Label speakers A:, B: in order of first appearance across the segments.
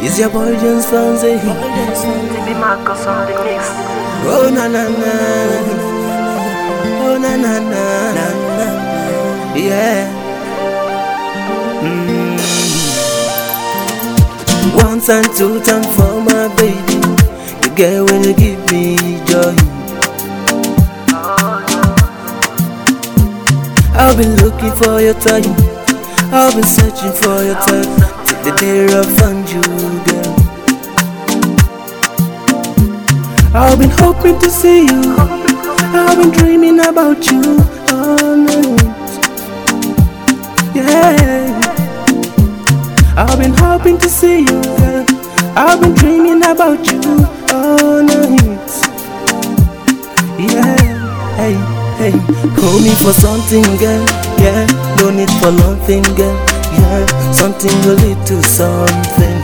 A: It's your boy James Fonzie.
B: Baby Marcus on the mix.
A: Oh na na na, oh na na na na, yeah. One time, two time for my baby. The girl when you give me joy. I've been looking for your time. I've been searching for your time. Till the day I found you, girl. I've been hoping to see you. I've been dreaming about you all night. Yeah. I've been hoping to see you, girl. I've been dreaming about you all night. Yeah. Hey, hey. Call me for something, girl. Yeah. No need for nothing, girl. Yeah. Something will lead to something.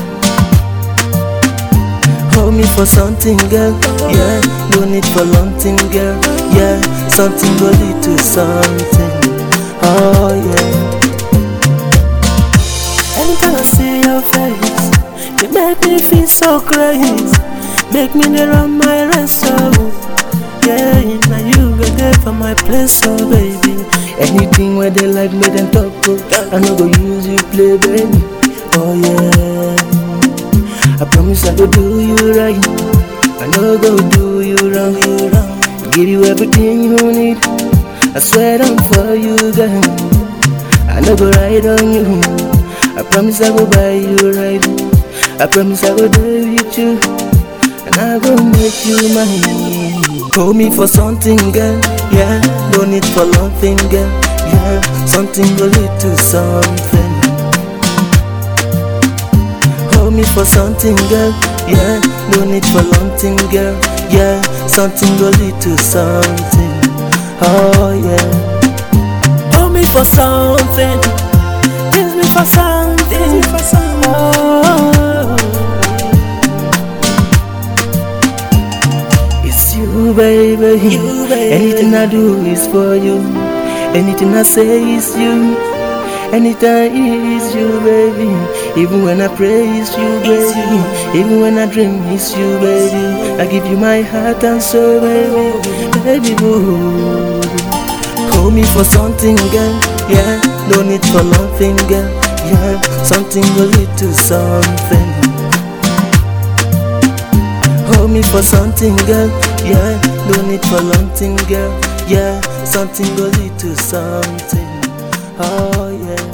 A: Hold me for something, girl. Yeah, no need for nothing, girl. Yeah, something will lead to something. Oh yeah. Anytime I see your face, you make me feel so crazy. Make me there on my rest, so yeah. Now you go there for my place, so baby. Anything where they like me, then talk. I no go use you play, baby. Oh yeah. I promise I go do you right. I no go do you wrong. Give you everything you need. I swear I'm for you, girl. I no go ride on you. I promise I go buy you right. I promise I go do with you, and I go make you mine. Call me for something, girl. Yeah, no need for nothing, girl. Yeah, something will lead to something. Me for something, girl. Yeah, no need for nothing, girl. Yeah, something will lead to something. Oh yeah. Hold me for something. Kiss me for something. Oh, it's you, baby. Anything I do is for you. Anything I say is you. Anytime it's you, baby. Even when I pray, it's you, baby. Even when I dream, it's you, baby. I give you my heart and soul, baby. Baby boo. Call me for something, girl. Yeah, no need for nothing, girl. Yeah, something will lead to something. Hold me for something, girl. Yeah, no need for nothing, girl. Yeah, something will lead to something. Oh yeah.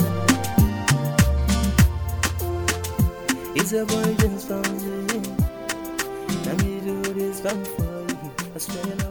A: It's a boy James Fonzie. Let me do this one for you. I swear